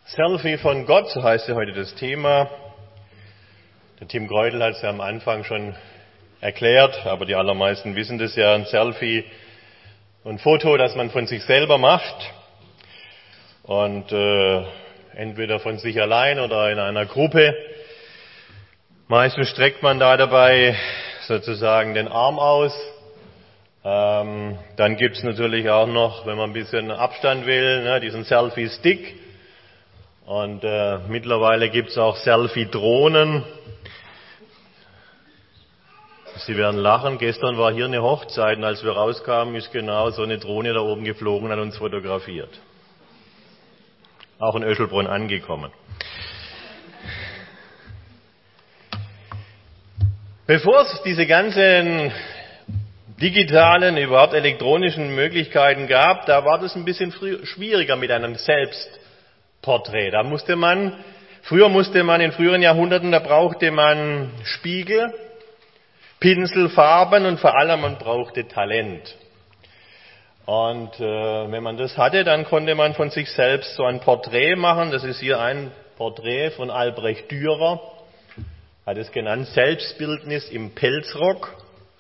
Selfie von Gott, so heißt ja heute das Thema. Der Tim Greutel hat es ja am Anfang schon erklärt, aber die allermeisten wissen das ja, ein Selfie, ein Foto, das man von sich selber macht und entweder von sich allein oder in einer Gruppe. Meistens streckt man da dabei sozusagen den Arm aus. Dann gibt's natürlich auch noch, wenn man ein bisschen Abstand will, diesen Selfie-Stick. Und mittlerweile gibt's auch Selfie-Drohnen. Sie werden lachen. Gestern war hier eine Hochzeit und als wir rauskamen, ist genau so eine Drohne da oben geflogen und hat uns fotografiert. Auch in Öschelbrunn angekommen. Bevor es diese ganzen digitalen, überhaupt elektronischen Möglichkeiten gab, da war das ein bisschen schwieriger mit einem Selbstporträt. Früher musste man in früheren Jahrhunderten, da brauchte man Spiegel, Pinsel, Farben und vor allem man brauchte Talent. Und wenn man das hatte, dann konnte man von sich selbst so ein Porträt machen. Das ist hier ein Porträt von Albrecht Dürer, hat es genannt, Selbstbildnis im Pelzrock.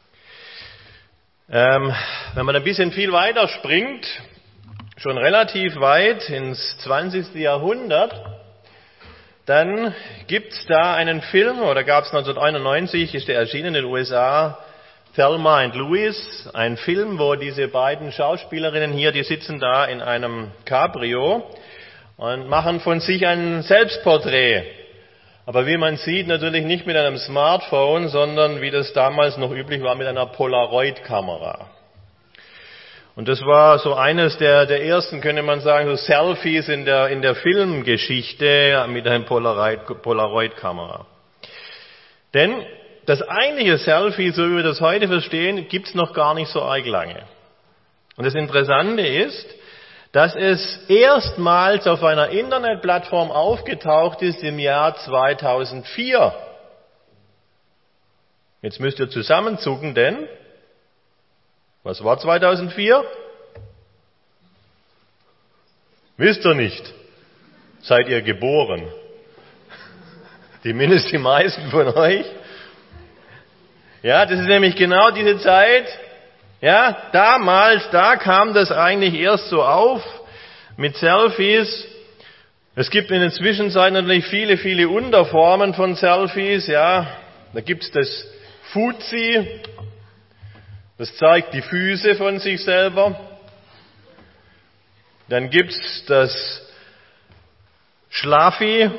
Wenn man ein bisschen viel weiter springt, schon relativ weit ins 20. Jahrhundert, dann gibt's da einen Film, oder gab's 1991, ist der erschienen in den USA, Thelma and Louise, ein Film, wo diese beiden Schauspielerinnen hier, die sitzen da in einem Cabrio und machen von sich ein Selbstporträt. Aber wie man sieht, natürlich nicht mit einem Smartphone, sondern wie das damals noch üblich war, mit einer Polaroid-Kamera. Und das war so eines der ersten, könnte man sagen, so Selfies in der Filmgeschichte mit einer Polaroid-Kamera. Denn das eigentliche Selfie, so wie wir das heute verstehen, gibt's noch gar nicht so arg lange. Und das Interessante ist, dass es erstmals auf einer Internetplattform aufgetaucht ist im Jahr 2004. Jetzt müsst ihr zusammenzucken, denn was war 2004? Wisst ihr nicht? Seid ihr geboren? Zumindest die meisten von euch. Ja, das ist nämlich genau diese Zeit. Ja, damals, da kam das eigentlich erst so auf mit Selfies. Es gibt in der Zwischenzeit natürlich viele Unterformen von Selfies. Ja, da gibt's das Fuzzi, das zeigt die Füße von sich selber. Dann gibt's das Schlaffi,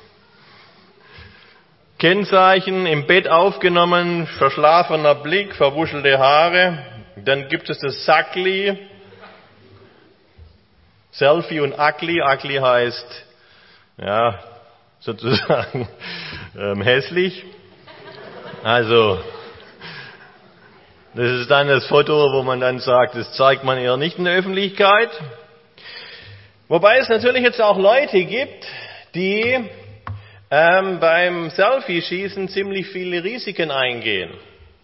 Kennzeichen im Bett aufgenommen, verschlafener Blick, verwuschelte Haare. Dann gibt es das Sackli, Selfie und Ugly. Ugly heißt, ja, sozusagen hässlich. Also, das ist dann das Foto, wo man dann sagt, das zeigt man eher nicht in der Öffentlichkeit. Wobei es natürlich jetzt auch Leute gibt, die beim Selfie-Schießen ziemlich viele Risiken eingehen.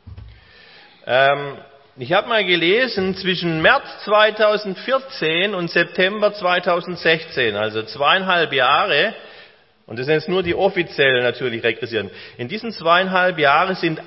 Ich habe mal gelesen, zwischen März 2014 und September 2016, also 2,5 Jahre, und das sind jetzt nur die offiziellen natürlich regressieren, in diesen 2,5 Jahren sind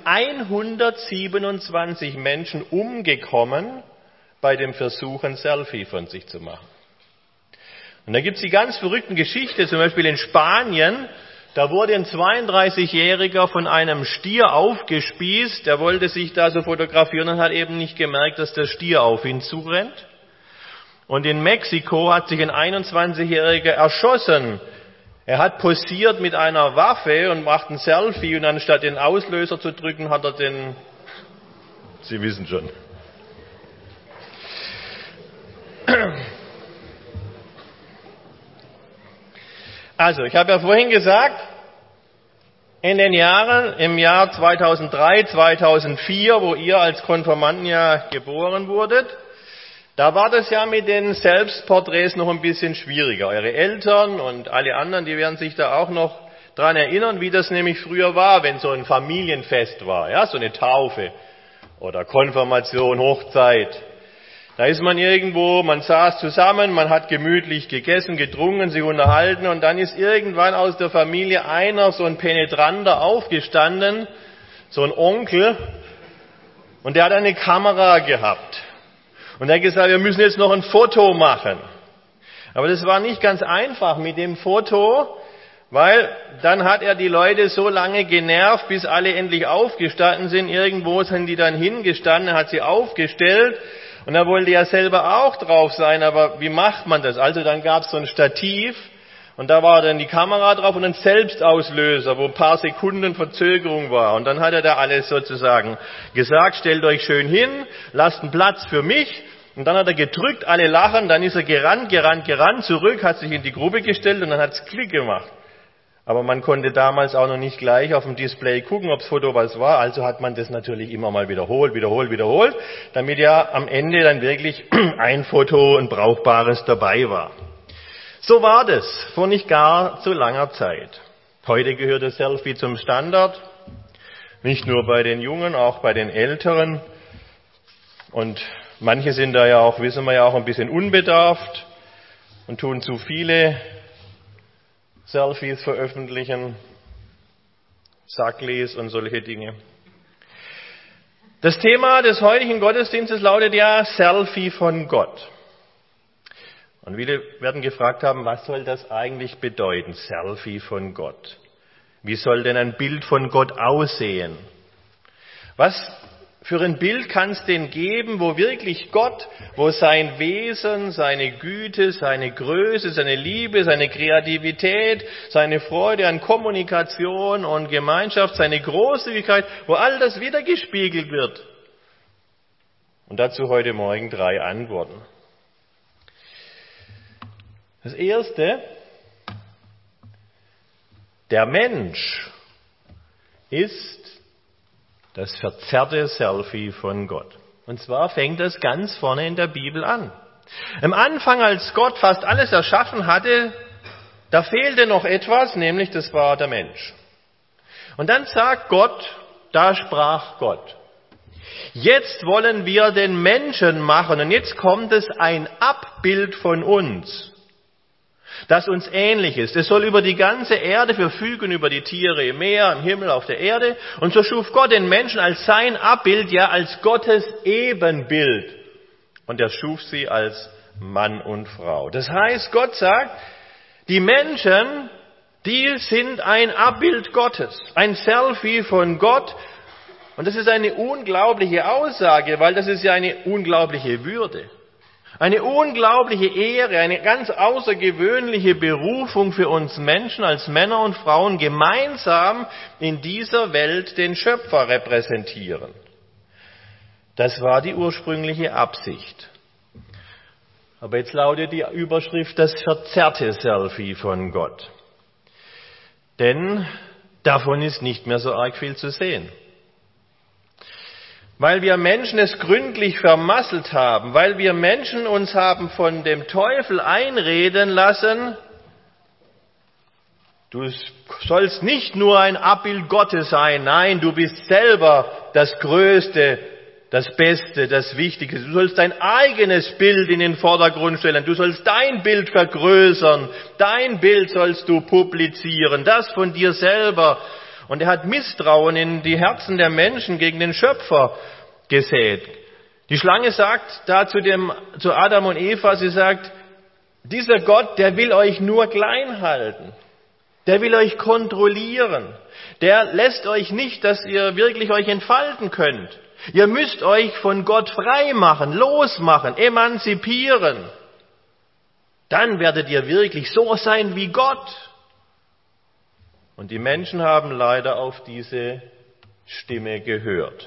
127 Menschen umgekommen bei dem Versuch, ein Selfie von sich zu machen. Und da gibt es die ganz verrückten Geschichten, zum Beispiel in Spanien. Da wurde ein 32-Jähriger von einem Stier aufgespießt. Der wollte sich da so fotografieren und hat eben nicht gemerkt, dass der Stier auf ihn zurennt. Und in Mexiko hat sich ein 21-Jähriger erschossen. Er hat posiert mit einer Waffe und macht ein Selfie und anstatt den Auslöser zu drücken, hat er den... Sie wissen schon. Also, ich habe ja vorhin gesagt, in den Jahren, im Jahr 2003, 2004, wo ihr als Konfirmanden ja geboren wurdet, da war das ja mit den Selbstporträts noch ein bisschen schwieriger. Eure Eltern und alle anderen, die werden sich da auch noch dran erinnern, wie das nämlich früher war, wenn so ein Familienfest war, ja, so eine Taufe oder Konfirmation, Hochzeit. Da ist man irgendwo, man saß zusammen, man hat gemütlich gegessen, getrunken, sich unterhalten und dann ist irgendwann aus der Familie einer, so ein Penetranter, aufgestanden, so ein Onkel, und der hat eine Kamera gehabt. Und er hat gesagt, wir müssen jetzt noch ein Foto machen. Aber das war nicht ganz einfach mit dem Foto, weil dann hat er die Leute so lange genervt, bis alle endlich aufgestanden sind. Irgendwo sind die dann hingestanden, hat sie aufgestellt und er wollte ja selber auch drauf sein, aber wie macht man das? Also dann gab es so ein Stativ und da war dann die Kamera drauf und ein Selbstauslöser, wo ein paar Sekunden Verzögerung war. Und dann hat er da alles sozusagen gesagt, stellt euch schön hin, lasst einen Platz für mich. Und dann hat er gedrückt, alle lachen, dann ist er gerannt, zurück, hat sich in die Gruppe gestellt und dann hat es Klick gemacht. Aber man konnte damals auch noch nicht gleich auf dem Display gucken, ob das Foto was war. Also hat man das natürlich immer mal wiederholt, damit ja am Ende dann wirklich ein Foto, ein brauchbares dabei war. So war das vor nicht gar so langer Zeit. Heute gehört das Selfie zum Standard. Nicht nur bei den Jungen, auch bei den Älteren. Und manche sind da ja auch, wissen wir ja auch, ein bisschen unbedarft und tun zu viele Selfies veröffentlichen, Sacklis und solche Dinge. Das Thema des heutigen Gottesdienstes lautet ja Selfie von Gott. Und viele werden gefragt haben, was soll das eigentlich bedeuten, Selfie von Gott? Wie soll denn ein Bild von Gott aussehen? Was für ein Bild kann es denn geben, wo wirklich Gott, wo sein Wesen, seine Güte, seine Größe, seine Liebe, seine Kreativität, seine Freude an Kommunikation und Gemeinschaft, seine Großzügigkeit, wo all das wiedergespiegelt wird? Und dazu heute Morgen 3 Antworten. Das erste, der Mensch ist das verzerrte Selfie von Gott. Und zwar fängt das ganz vorne in der Bibel an. Am Anfang, als Gott fast alles erschaffen hatte, da fehlte noch etwas, nämlich das war der Mensch. Und dann sagt Gott, da sprach Gott, jetzt wollen wir den Menschen machen und jetzt kommt es ein Abbild von uns, das uns ähnlich ist. Es soll über die ganze Erde verfügen, über die Tiere im Meer, im Himmel, auf der Erde. Und so schuf Gott den Menschen als sein Abbild, ja als Gottes Ebenbild. Und er schuf sie als Mann und Frau. Das heißt, Gott sagt, die Menschen, die sind ein Abbild Gottes, ein Selfie von Gott. Und das ist eine unglaubliche Aussage, weil das ist ja eine unglaubliche Würde. Eine unglaubliche Ehre, eine ganz außergewöhnliche Berufung für uns Menschen als Männer und Frauen, gemeinsam in dieser Welt den Schöpfer repräsentieren. Das war die ursprüngliche Absicht. Aber jetzt lautet die Überschrift das verzerrte Selfie von Gott. Denn davon ist nicht mehr so arg viel zu sehen. Weil wir Menschen es gründlich vermasselt haben, weil wir Menschen uns haben von dem Teufel einreden lassen, du sollst nicht nur ein Abbild Gottes sein, nein, du bist selber das Größte, das Beste, das Wichtigste. Du sollst dein eigenes Bild in den Vordergrund stellen, du sollst dein Bild vergrößern, dein Bild sollst du publizieren, das von dir selber. Und er hat Misstrauen in die Herzen der Menschen gegen den Schöpfer gesät. Die Schlange sagt da zu Adam und Eva, sie sagt, dieser Gott, der will euch nur klein halten. Der will euch kontrollieren. Der lässt euch nicht, dass ihr wirklich euch entfalten könnt. Ihr müsst euch von Gott frei machen, losmachen, emanzipieren. Dann werdet ihr wirklich so sein wie Gott. Und die Menschen haben leider auf diese Stimme gehört.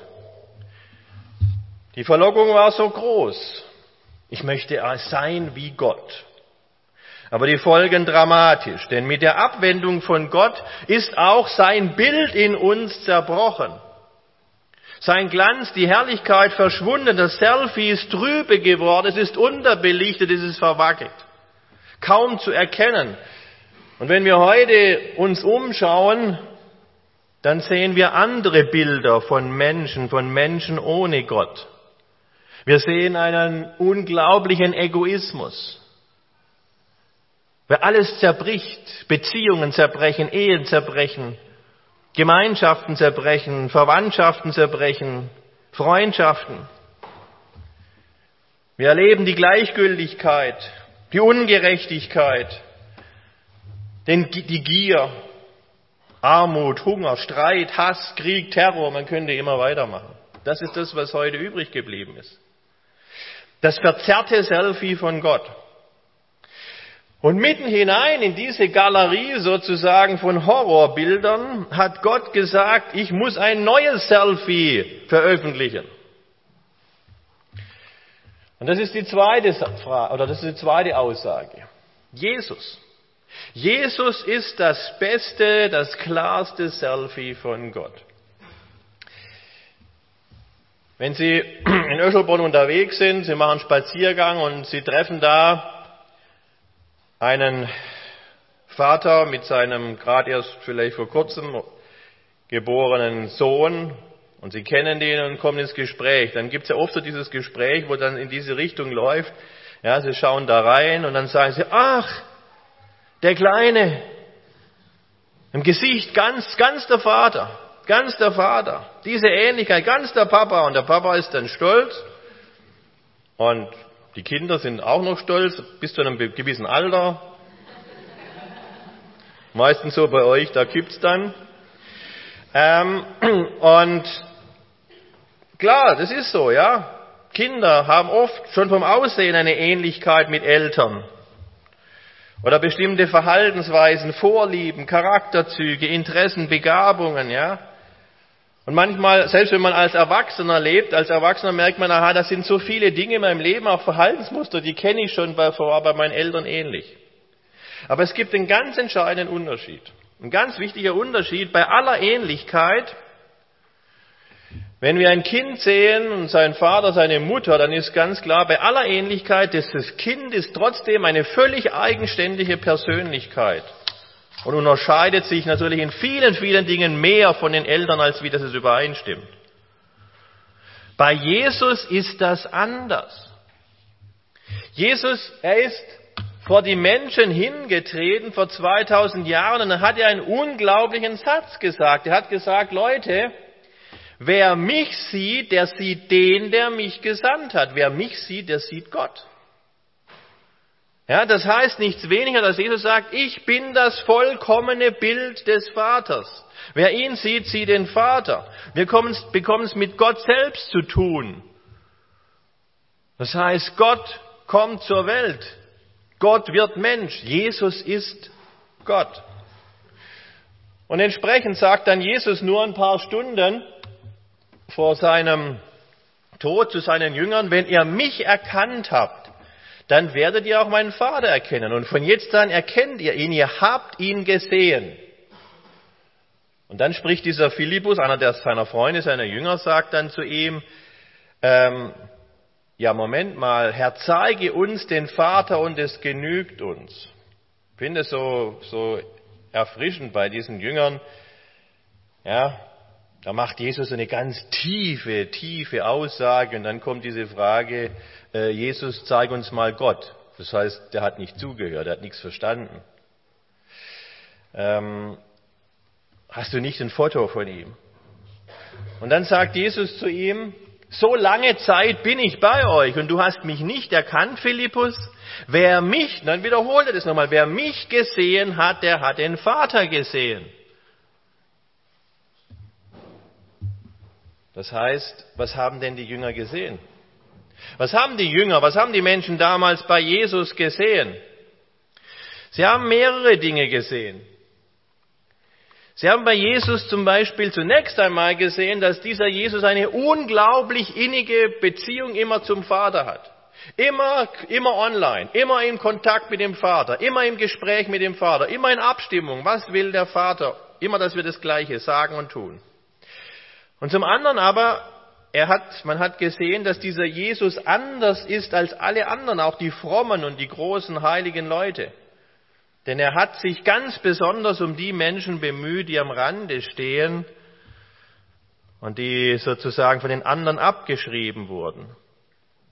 Die Verlockung war so groß. Ich möchte sein wie Gott. Aber die Folgen dramatisch, denn mit der Abwendung von Gott ist auch sein Bild in uns zerbrochen. Sein Glanz, die Herrlichkeit verschwunden, das Selfie ist trübe geworden, es ist unterbelichtet, es ist verwackelt. Kaum zu erkennen. Und wenn wir heute uns umschauen, dann sehen wir andere Bilder von Menschen ohne Gott. Wir sehen einen unglaublichen Egoismus. Wer alles zerbricht, Beziehungen zerbrechen, Ehen zerbrechen, Gemeinschaften zerbrechen, Verwandtschaften zerbrechen, Freundschaften. Wir erleben die Gleichgültigkeit, die Ungerechtigkeit, die Gier, Armut, Hunger, Streit, Hass, Krieg, Terror, man könnte immer weitermachen. Das ist das, was heute übrig geblieben ist. Das verzerrte Selfie von Gott. Und mitten hinein in diese Galerie sozusagen von Horrorbildern hat Gott gesagt, ich muss ein neues Selfie veröffentlichen. Und das ist die zweite Frage, oder das ist die zweite Aussage. Jesus. Jesus ist das beste, das klarste Selfie von Gott. Wenn Sie in Öschelbronn unterwegs sind, Sie machen einen Spaziergang und Sie treffen da einen Vater mit seinem gerade erst vielleicht vor kurzem geborenen Sohn und Sie kennen den und kommen ins Gespräch, dann gibt es ja oft so dieses Gespräch, wo dann in diese Richtung läuft. Ja, Sie schauen da rein und dann sagen Sie, ach, der Kleine, im Gesicht ganz der Vater, diese Ähnlichkeit, ganz der Papa. Und der Papa ist dann stolz und die Kinder sind auch noch stolz, bis zu einem gewissen Alter. Meistens so bei euch, da kippt's dann. Und klar, das ist so, ja. Kinder haben oft schon vom Aussehen eine Ähnlichkeit mit Eltern. Oder bestimmte Verhaltensweisen, Vorlieben, Charakterzüge, Interessen, Begabungen, ja. Und manchmal, selbst wenn man als Erwachsener lebt, als Erwachsener merkt man, aha, das sind so viele Dinge in meinem Leben, auch Verhaltensmuster, die kenne ich schon bei meinen Eltern ähnlich. Aber es gibt einen ganz entscheidenden Unterschied. Ein ganz wichtiger Unterschied bei aller Ähnlichkeit. Wenn wir ein Kind sehen und sein Vater, seine Mutter, dann ist ganz klar, bei aller Ähnlichkeit, das Kind ist trotzdem eine völlig eigenständige Persönlichkeit. Und unterscheidet sich natürlich in vielen Dingen mehr von den Eltern, als wie das es übereinstimmt. Bei Jesus ist das anders. Jesus, er ist vor die Menschen hingetreten vor 2000 Jahren und dann hat er einen unglaublichen Satz gesagt. Er hat gesagt, Leute, wer mich sieht, der sieht den, der mich gesandt hat. Wer mich sieht, der sieht Gott. Ja, das heißt nichts weniger, dass Jesus sagt, ich bin das vollkommene Bild des Vaters. Wer ihn sieht, sieht den Vater. Wir bekommen es mit Gott selbst zu tun. Das heißt, Gott kommt zur Welt. Gott wird Mensch. Jesus ist Gott. Und entsprechend sagt dann Jesus nur ein paar Stunden vor seinem Tod zu seinen Jüngern, wenn ihr mich erkannt habt, dann werdet ihr auch meinen Vater erkennen. Und von jetzt an erkennt ihr ihn, ihr habt ihn gesehen. Und dann spricht dieser Philippus, einer seiner Freunde, seiner Jünger, sagt dann zu ihm, ja, Moment mal, Herr, zeige uns den Vater und es genügt uns. Ich finde es so erfrischend bei diesen Jüngern. Ja, da macht Jesus eine ganz tiefe Aussage und dann kommt diese Frage, Jesus, zeig uns mal Gott. Das heißt, der hat nicht zugehört, der hat nichts verstanden. Hast du nicht ein Foto von ihm? Und dann sagt Jesus zu ihm, so lange Zeit bin ich bei euch und du hast mich nicht erkannt, Philippus. Wer mich, dann wiederholt er das nochmal, wer mich gesehen hat, der hat den Vater gesehen. Das heißt, was haben denn die Jünger gesehen? Was haben die Menschen damals bei Jesus gesehen? Sie haben mehrere Dinge gesehen. Sie haben bei Jesus zum Beispiel zunächst einmal gesehen, dass dieser Jesus eine unglaublich innige Beziehung immer zum Vater hat. Immer online, immer in Kontakt mit dem Vater, immer im Gespräch mit dem Vater, immer in Abstimmung. Was will der Vater? Immer, dass wir das Gleiche sagen und tun. Und zum anderen aber, man hat gesehen, dass dieser Jesus anders ist als alle anderen, auch die frommen und die großen heiligen Leute. Denn er hat sich ganz besonders um die Menschen bemüht, die am Rande stehen und die sozusagen von den anderen abgeschrieben wurden.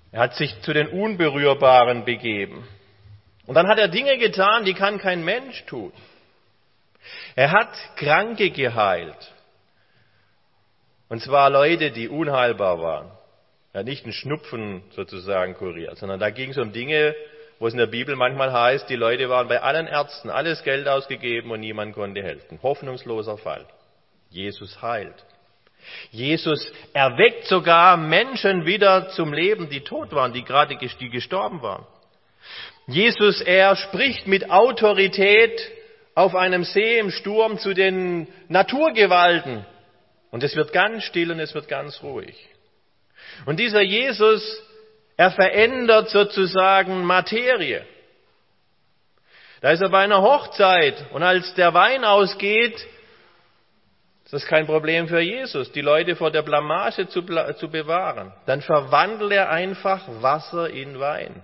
Er hat sich zu den Unberührbaren begeben. Und dann hat er Dinge getan, die kann kein Mensch tun. Er hat Kranke geheilt. Und zwar Leute, die unheilbar waren. Er hat nicht einen Schnupfen sozusagen kuriert, sondern da ging es um Dinge, wo es in der Bibel manchmal heißt, die Leute waren bei allen Ärzten, alles Geld ausgegeben und niemand konnte helfen. Hoffnungsloser Fall. Jesus heilt. Jesus erweckt sogar Menschen wieder zum Leben, die tot waren, die gestorben waren. Jesus, er spricht mit Autorität auf einem See im Sturm zu den Naturgewalten. Und es wird ganz still und es wird ganz ruhig. Und dieser Jesus, er verändert sozusagen Materie. Da ist er bei einer Hochzeit und als der Wein ausgeht, ist das kein Problem für Jesus, die Leute vor der Blamage zu bewahren. Dann verwandelt er einfach Wasser in Wein.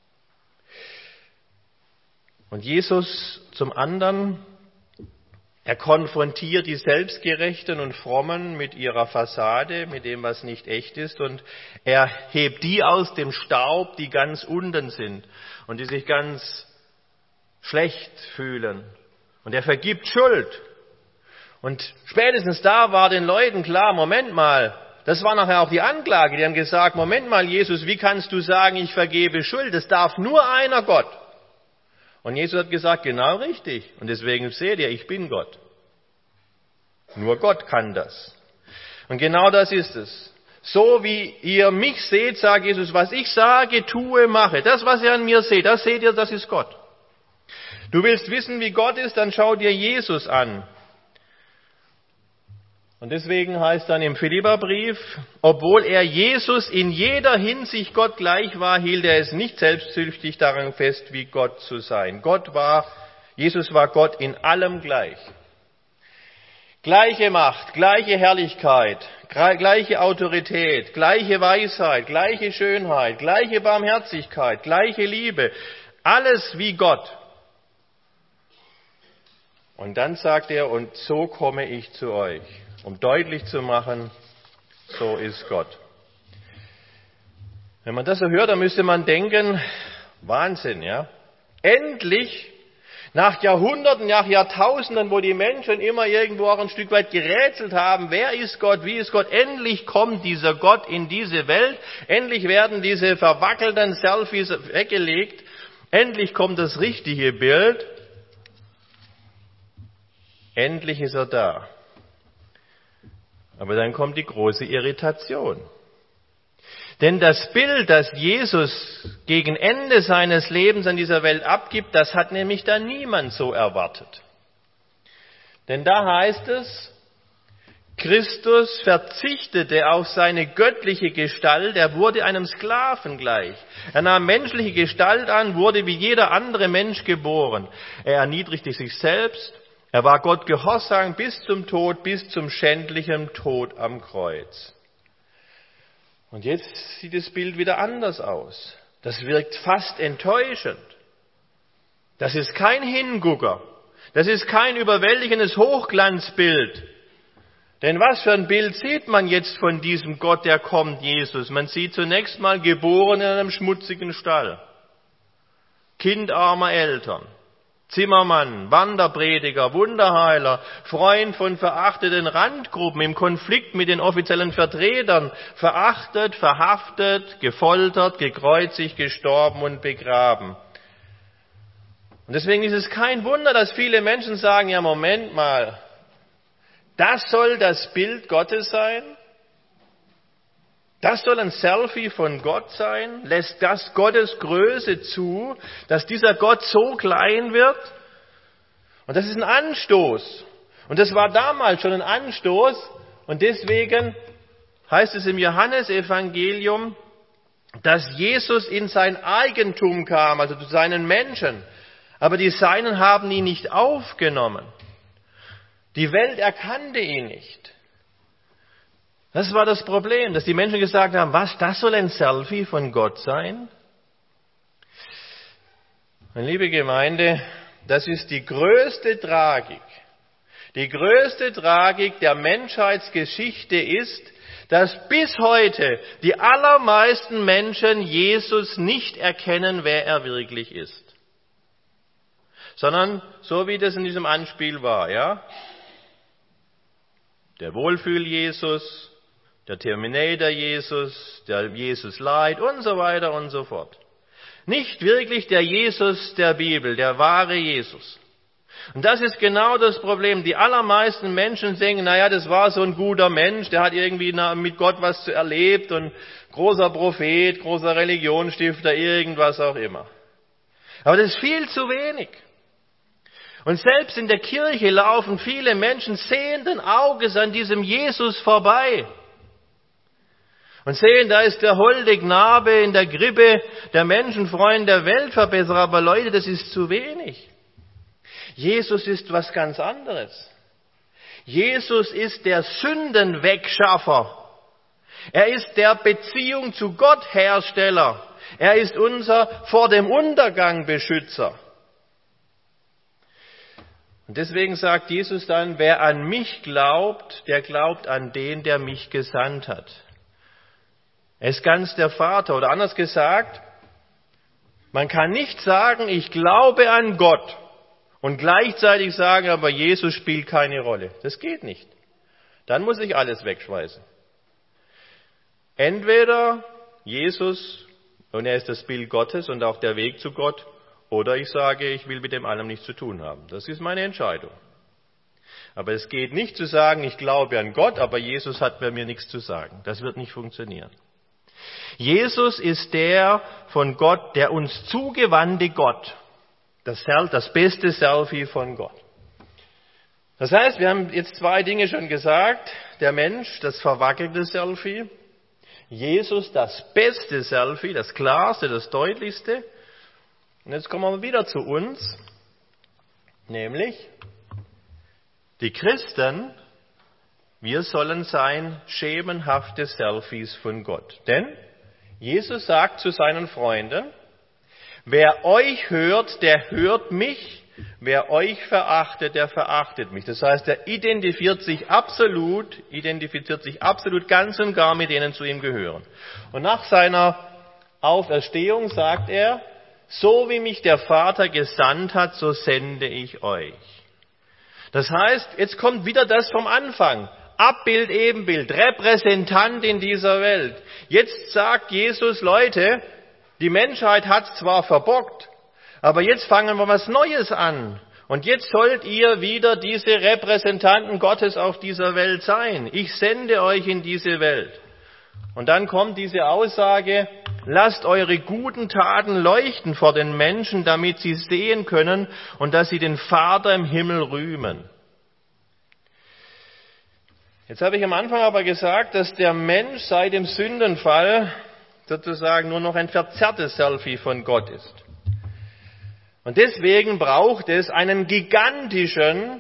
Und Jesus zum anderen, er konfrontiert die Selbstgerechten und Frommen mit ihrer Fassade, mit dem, was nicht echt ist. Und er hebt die aus dem Staub, die ganz unten sind und die sich ganz schlecht fühlen. Und er vergibt Schuld. Und spätestens da war den Leuten klar, Moment mal, das war nachher auch die Anklage. Die haben gesagt, Moment mal, Jesus, wie kannst du sagen, ich vergebe Schuld? Das darf nur einer Gott. Und Jesus hat gesagt, genau richtig. Und deswegen seht ihr, ich bin Gott. Nur Gott kann das. Und genau das ist es. So wie ihr mich seht, sagt Jesus, was ich sage, tue, mache. Das, was ihr an mir seht, das seht ihr, das ist Gott. Du willst wissen, wie Gott ist, dann schau dir Jesus an. Und deswegen heißt dann im Philipperbrief, obwohl er Jesus in jeder Hinsicht Gott gleich war, hielt er es nicht selbstsüchtig daran fest, wie Gott zu sein. Jesus war Gott in allem gleich. Gleiche Macht, gleiche Herrlichkeit, gleiche Autorität, gleiche Weisheit, gleiche Schönheit, gleiche Barmherzigkeit, gleiche Liebe. Alles wie Gott. Und dann sagt er, und so komme ich zu euch. Um deutlich zu machen, so ist Gott. Wenn man das so hört, dann müsste man denken, Wahnsinn, ja. Endlich, nach Jahrhunderten, nach Jahrtausenden, wo die Menschen immer irgendwo auch ein Stück weit gerätselt haben, wer ist Gott, wie ist Gott, endlich kommt dieser Gott in diese Welt, endlich werden diese verwackelten Selfies weggelegt, endlich kommt das richtige Bild, endlich ist er da. Aber dann kommt die große Irritation. Denn das Bild, das Jesus gegen Ende seines Lebens an dieser Welt abgibt, das hat nämlich dann niemand so erwartet. Denn da heißt es, Christus verzichtete auf seine göttliche Gestalt, er wurde einem Sklaven gleich. Er nahm menschliche Gestalt an, wurde wie jeder andere Mensch geboren. Er erniedrigte sich selbst. Er war Gott gehorsam bis zum Tod, bis zum schändlichen Tod am Kreuz. Und jetzt sieht das Bild wieder anders aus. Das wirkt fast enttäuschend. Das ist kein Hingucker. Das ist kein überwältigendes Hochglanzbild. Denn was für ein Bild sieht man jetzt von diesem Gott, der kommt, Jesus? Man sieht zunächst mal geboren in einem schmutzigen Stall. Kind armer Eltern. Zimmermann, Wanderprediger, Wunderheiler, Freund von verachteten Randgruppen, im Konflikt mit den offiziellen Vertretern, verachtet, verhaftet, gefoltert, gekreuzigt, gestorben und begraben. Und deswegen ist es kein Wunder, dass viele Menschen sagen, ja Moment mal, das soll das Bild Gottes sein? Das soll ein Selfie von Gott sein? Lässt das Gottes Größe zu, dass dieser Gott so klein wird? Und das ist ein Anstoß. Und das war damals schon ein Anstoß. Und deswegen heißt es im Johannesevangelium, dass Jesus in sein Eigentum kam, also zu seinen Menschen. Aber die Seinen haben ihn nicht aufgenommen. Die Welt erkannte ihn nicht. Das war das Problem, dass die Menschen gesagt haben, was, das soll ein Selfie von Gott sein? Meine liebe Gemeinde, das ist die größte Tragik. Die größte Tragik der Menschheitsgeschichte ist, dass bis heute die allermeisten Menschen Jesus nicht erkennen, wer er wirklich ist. Sondern so wie das in diesem Anspiel war, ja? Der Wohlfühl-Jesus, der Terminator-Jesus, der Jesus-Light und so weiter und so fort. Nicht wirklich der Jesus der Bibel, der wahre Jesus. Und das ist genau das Problem. Die allermeisten Menschen denken, naja, das war so ein guter Mensch, der hat irgendwie mit Gott was erlebt und großer Prophet, großer Religionsstifter, irgendwas auch immer. Aber das ist viel zu wenig. Und selbst in der Kirche laufen viele Menschen sehenden Auges an diesem Jesus vorbei. Und sehen, da ist der holde Knabe in der Krippe, der Menschenfreund, der Weltverbesserer. Aber Leute, das ist zu wenig. Jesus ist was ganz anderes. Jesus ist der Sündenwegschaffer. Er ist der Beziehung zu Gott Hersteller. Er ist unser vor dem Untergang Beschützer. Und deswegen sagt Jesus dann, wer an mich glaubt, der glaubt an den, der mich gesandt hat. Er ist ganz der Vater. Oder anders gesagt, man kann nicht sagen, ich glaube an Gott und gleichzeitig sagen, aber Jesus spielt keine Rolle. Das geht nicht. Dann muss ich alles wegschmeißen. Entweder Jesus, und er ist das Bild Gottes und auch der Weg zu Gott, oder ich sage, ich will mit dem allem nichts zu tun haben. Das ist meine Entscheidung. Aber es geht nicht zu sagen, ich glaube an Gott, aber Jesus hat bei mir nichts zu sagen. Das wird nicht funktionieren. Jesus ist der von Gott, der uns zugewandte Gott. Das beste Selfie von Gott. Das heißt, wir haben jetzt zwei Dinge schon gesagt. Der Mensch, das verwackelte Selfie. Jesus, das beste Selfie, das klarste, das deutlichste. Und jetzt kommen wir wieder zu uns. Nämlich, die Christen, wir sollen sein schemenhafte Selfies von Gott. Denn Jesus sagt zu seinen Freunden, wer euch hört, der hört mich. Wer euch verachtet, der verachtet mich. Das heißt, er identifiziert sich absolut ganz und gar mit denen zu ihm gehören. Und nach seiner Auferstehung sagt er, so wie mich der Vater gesandt hat, so sende ich euch. Das heißt, jetzt kommt wieder das vom Anfang. Abbild, Ebenbild, Repräsentant in dieser Welt. Jetzt sagt Jesus, Leute, die Menschheit hat es zwar verbockt, aber jetzt fangen wir was Neues an. Und jetzt sollt ihr wieder diese Repräsentanten Gottes auf dieser Welt sein. Ich sende euch in diese Welt. Und dann kommt diese Aussage, lasst eure guten Taten leuchten vor den Menschen, damit sie sehen können und dass sie den Vater im Himmel rühmen. Jetzt habe ich am Anfang aber gesagt, dass der Mensch seit dem Sündenfall sozusagen nur noch ein verzerrtes Selfie von Gott ist. Und deswegen braucht es einen gigantischen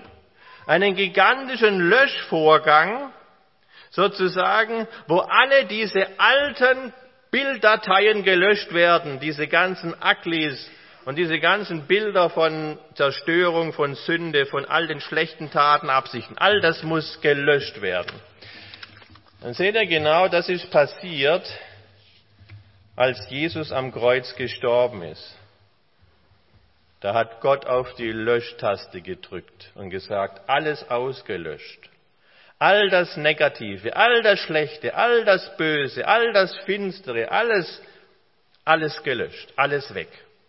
Löschvorgang, sozusagen, wo alle diese alten Bilddateien gelöscht werden, diese ganzen Uglies und diese ganzen Bilder von Zerstörung, von Sünde, von all den schlechten Taten, Absichten. All das muss gelöscht werden. Dann seht ihr genau, das ist passiert, als Jesus am Kreuz gestorben ist. Da hat Gott auf die Löschtaste gedrückt und gesagt, alles ausgelöscht. All das Negative, all das Schlechte, all das Böse, all das Finstere, alles gelöscht, alles weg.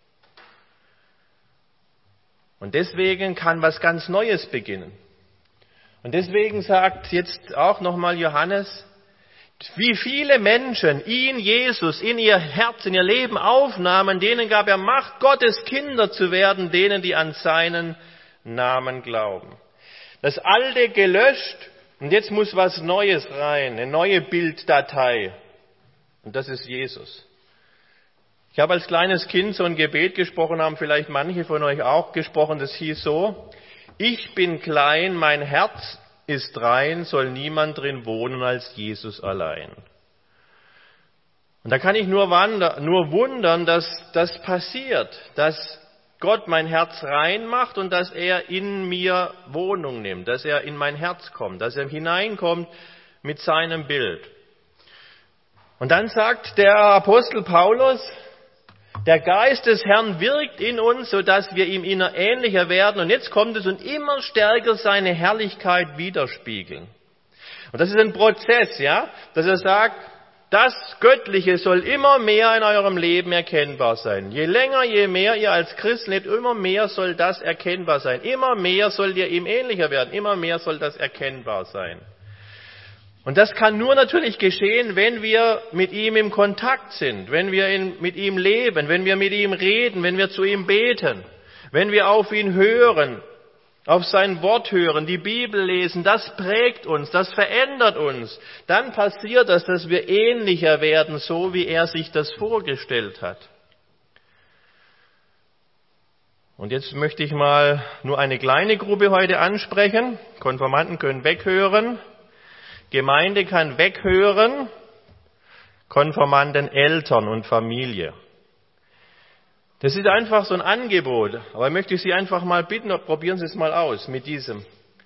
Und deswegen kann was ganz Neues beginnen. Und deswegen sagt jetzt auch nochmal Johannes, wie viele Menschen ihn, Jesus, in ihr Herz, in ihr Leben aufnahmen, denen gab er Macht, Gottes Kinder zu werden, denen, die an seinen Namen glauben. Das Alte gelöscht und jetzt muss was Neues rein, eine neue Bilddatei. Und das ist Jesus. Ich habe als kleines Kind so ein Gebet gesprochen, haben vielleicht manche von euch auch gesprochen, das hieß so, ich bin klein, mein Herz ist rein, soll niemand drin wohnen als Jesus allein. Und da kann ich nur wundern, dass das passiert, dass Gott mein Herz rein macht und dass er in mir Wohnung nimmt, dass er in mein Herz kommt, dass er hineinkommt mit seinem Bild. Und dann sagt der Apostel Paulus, der Geist des Herrn wirkt in uns, sodass wir ihm immer ähnlicher werden. Und jetzt kommt es und immer stärker seine Herrlichkeit widerspiegeln. Und das ist ein Prozess, ja, dass er sagt, das Göttliche soll immer mehr in eurem Leben erkennbar sein. Je länger, je mehr ihr als Christen lebt, immer mehr soll das erkennbar sein. Immer mehr sollt ihr ihm ähnlicher werden. Immer mehr soll das erkennbar sein. Und das kann nur natürlich geschehen, wenn wir mit ihm im Kontakt sind, wenn wir mit ihm leben, wenn wir mit ihm reden, wenn wir zu ihm beten, wenn wir auf ihn hören, auf sein Wort hören, die Bibel lesen. Das prägt uns, das verändert uns. Dann passiert das, dass wir ähnlicher werden, so wie er sich das vorgestellt hat. Und jetzt möchte ich mal nur eine kleine Gruppe heute ansprechen. Konfirmanden können weghören. Gemeinde kann weghören, Konfirmanden, Eltern und Familie. Das ist einfach so ein Angebot, aber ich möchte Sie einfach mal bitten, probieren Sie es mal aus mit diesem.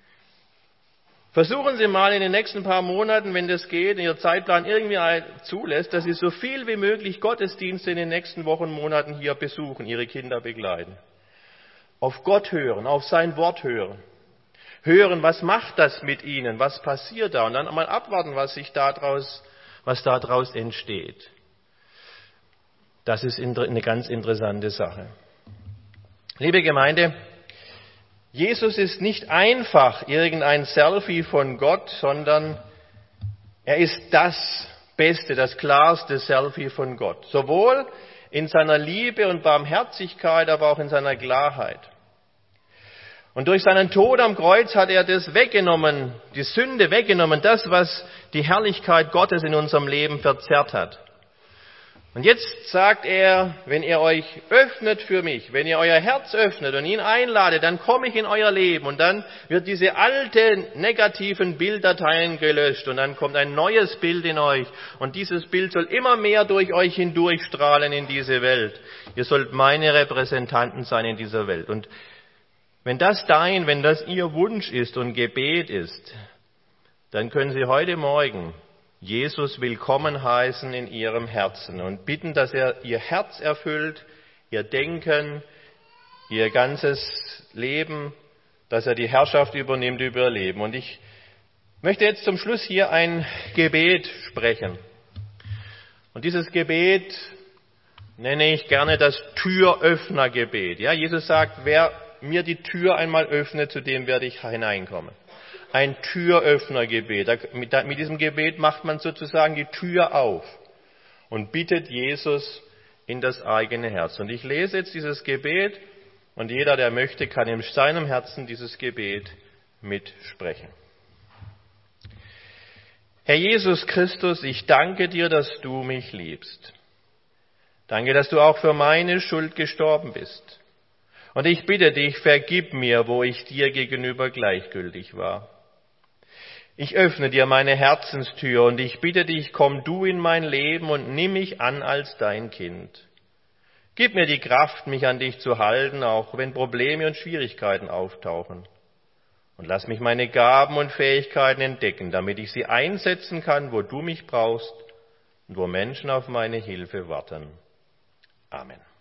Versuchen Sie mal in den nächsten paar Monaten, wenn das geht, Ihr Zeitplan irgendwie zulässt, dass Sie so viel wie möglich Gottesdienste in den nächsten Wochen, Monaten hier besuchen, Ihre Kinder begleiten. Auf Gott hören, auf sein Wort hören. Hören, was macht das mit ihnen, was passiert da und dann einmal abwarten, was daraus entsteht. Das ist eine ganz interessante Sache. Liebe Gemeinde, Jesus ist nicht einfach irgendein Selfie von Gott, sondern er ist das beste, das klarste Selfie von Gott. Sowohl in seiner Liebe und Barmherzigkeit, aber auch in seiner Klarheit. Und durch seinen Tod am Kreuz hat er das weggenommen, die Sünde weggenommen, das, was die Herrlichkeit Gottes in unserem Leben verzerrt hat. Und jetzt sagt er, wenn ihr euch öffnet für mich, wenn ihr euer Herz öffnet und ihn einladet, dann komme ich in euer Leben und dann wird diese alten negativen Bilddateien gelöscht und dann kommt ein neues Bild in euch und dieses Bild soll immer mehr durch euch hindurchstrahlen in diese Welt. Ihr sollt meine Repräsentanten sein in dieser Welt. Und wenn das Ihr Wunsch ist und Gebet ist, dann können Sie heute Morgen Jesus willkommen heißen in Ihrem Herzen und bitten, dass er Ihr Herz erfüllt, Ihr Denken, Ihr ganzes Leben, dass er die Herrschaft übernimmt über Ihr Leben. Und ich möchte jetzt zum Schluss hier ein Gebet sprechen. Und dieses Gebet nenne ich gerne das Türöffnergebet. Ja, Jesus sagt, wer mir die Tür einmal öffnet, zu dem werde ich hineinkommen. Ein Türöffnergebet. Mit diesem Gebet macht man sozusagen die Tür auf und bittet Jesus in das eigene Herz. Und ich lese jetzt dieses Gebet und jeder, der möchte, kann in seinem Herzen dieses Gebet mitsprechen. Herr Jesus Christus, ich danke dir, dass du mich liebst. Danke, dass du auch für meine Schuld gestorben bist. Und ich bitte dich, vergib mir, wo ich dir gegenüber gleichgültig war. Ich öffne dir meine Herzenstür und ich bitte dich, komm du in mein Leben und nimm mich an als dein Kind. Gib mir die Kraft, mich an dich zu halten, auch wenn Probleme und Schwierigkeiten auftauchen. Und lass mich meine Gaben und Fähigkeiten entdecken, damit ich sie einsetzen kann, wo du mich brauchst und wo Menschen auf meine Hilfe warten. Amen.